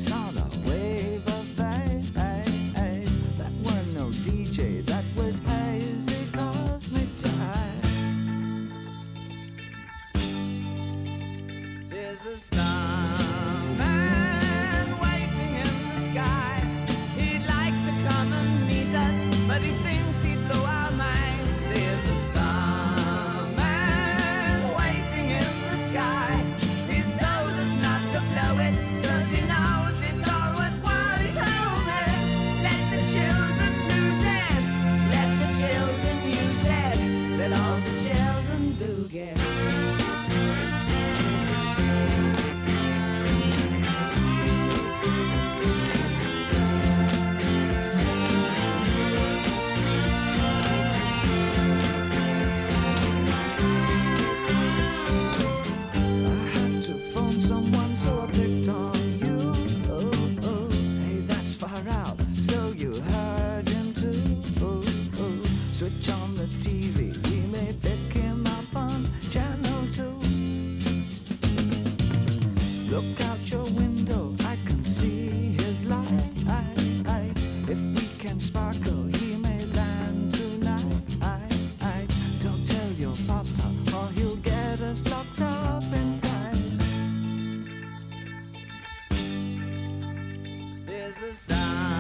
saw the wave of fate. That were no DJ, that was hazy cosmic jive. There's a starman waiting in the sky. He'd like to come and meet us, but he thinks he'd blow our minds. There's a starman waiting in the sky. He's told us not to blow it, 'cause he knows it's all worthwhile. He told me, let the children lose it, let the children use it, let all the children boogie. Someone, so I picked on you. Oh, oh, hey, that's far out. So you heard him too. Oh, oh, switch on the TV. We may pick him up on channel 2. Look out your window, I can see his light. If we can sparkle, he may land tonight. Don't tell your papa, or he'll get us locked up inside. There's a star